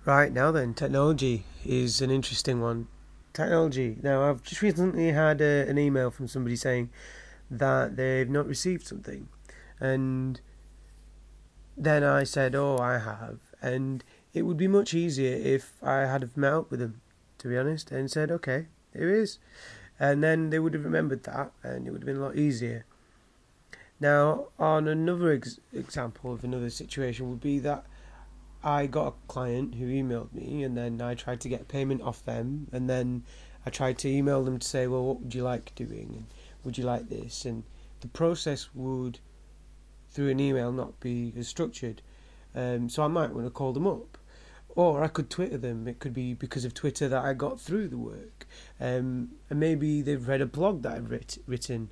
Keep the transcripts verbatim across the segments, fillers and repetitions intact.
Right, now then, technology is an interesting one. Technology. Now, I've just recently had a, an email from somebody saying that they've not received something. And then I said, oh, I have. And it would be much easier if I had have met up with them, to be honest, and said, okay, here it is. And then they would have remembered that, and it would have been a lot easier. Now, on another ex- example of another situation would be that I got a client who emailed me, and then I tried to get payment off them, and then I tried to email them to say, well, what would you like doing, and would you like this, and the process would, through an email, not be as structured. Um, so I might want to call them up, or I could Twitter them. It could be because of Twitter that I got through the work, um, and maybe they've read a blog that I've writ- written.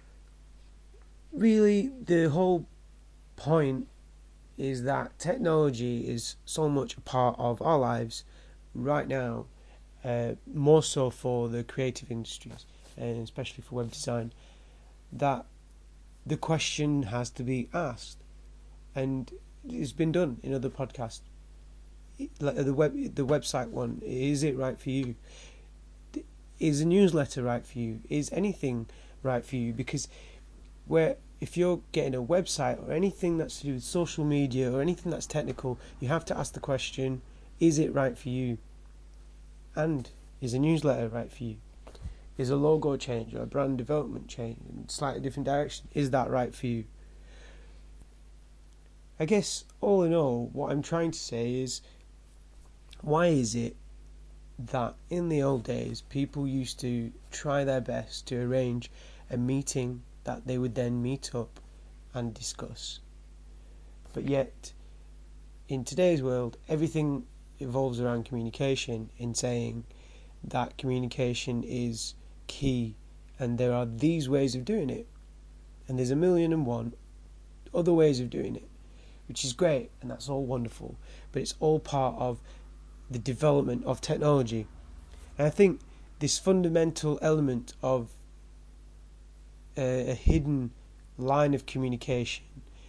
Really, the whole point is that technology is so much a part of our lives right now, uh, more so for the creative industries, and especially for web design, that the question has to be asked. And it's been done in other podcasts. Like the web, the website one, is it right for you? Is a newsletter right for you? Is anything right for you? Because where if you're getting a website or anything that's to do with social media or anything that's technical, you have to ask the question, is it right for you? And is a newsletter right for you? Is a logo change or a brand development change in a slightly different direction, is that right for you? I guess all in all, what I'm trying to say is, why is it that in the old days people used to try their best to arrange a meeting that they would then meet up and discuss, but yet in today's world everything evolves around communication, in saying that communication is key and there are these ways of doing it and there's a million and one other ways of doing it, which is great and that's all wonderful, but it's all part of the development of technology. And I think this fundamental element of a, a hidden line of communication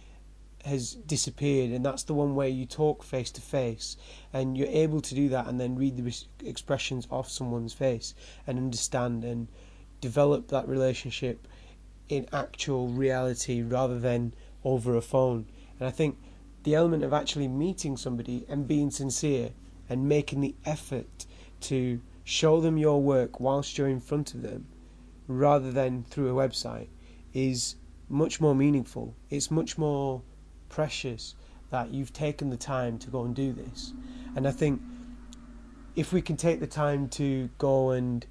has disappeared, and that's the one where you talk face to face and you're able to do that and then read the expressions off someone's face and understand and develop that relationship in actual reality rather than over a phone. And I think the element of actually meeting somebody and being sincere and making the effort to show them your work whilst you're in front of them rather than through a website is much more meaningful. It's much more precious that you've taken the time to go and do this. And I think if we can take the time to go and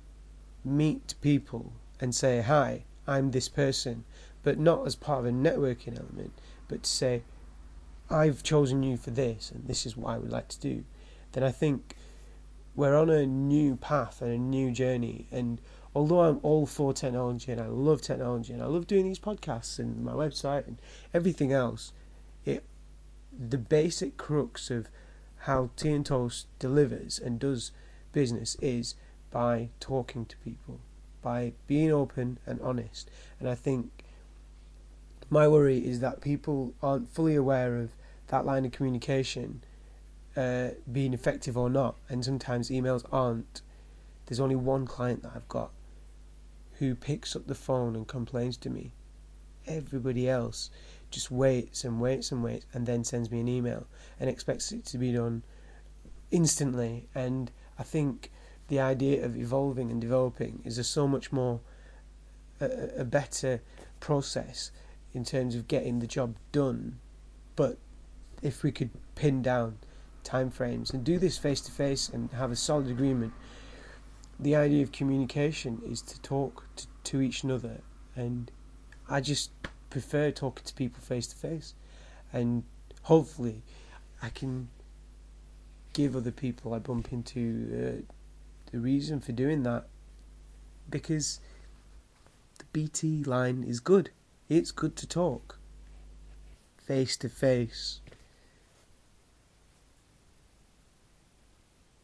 meet people and say, hi, I'm this person, but not as part of a networking element, but to say, I've chosen you for this and this is what I would like to do, then I think we're on a new path and a new journey. And although I'm all for technology and I love technology and I love doing these podcasts and my website and everything else, it the basic crux of how Tea and Toast delivers and does business is by talking to people, by being open and honest. And I think my worry is that people aren't fully aware of that line of communication uh, being effective or not, and sometimes emails aren't. There's only one client that I've got who picks up the phone and complains to me. Everybody else just waits and waits and waits and then sends me an email and expects it to be done instantly. And I think the idea of evolving and developing is a so much more a, a better process in terms of getting the job done. But if we could pin down time frames and do this face to face and have a solid agreement, the idea of communication is to talk to, to each other, and I just prefer talking to people face to face, and hopefully I can give other people I bump into uh, the reason for doing that, because the B T line is good. It's good to talk face to face.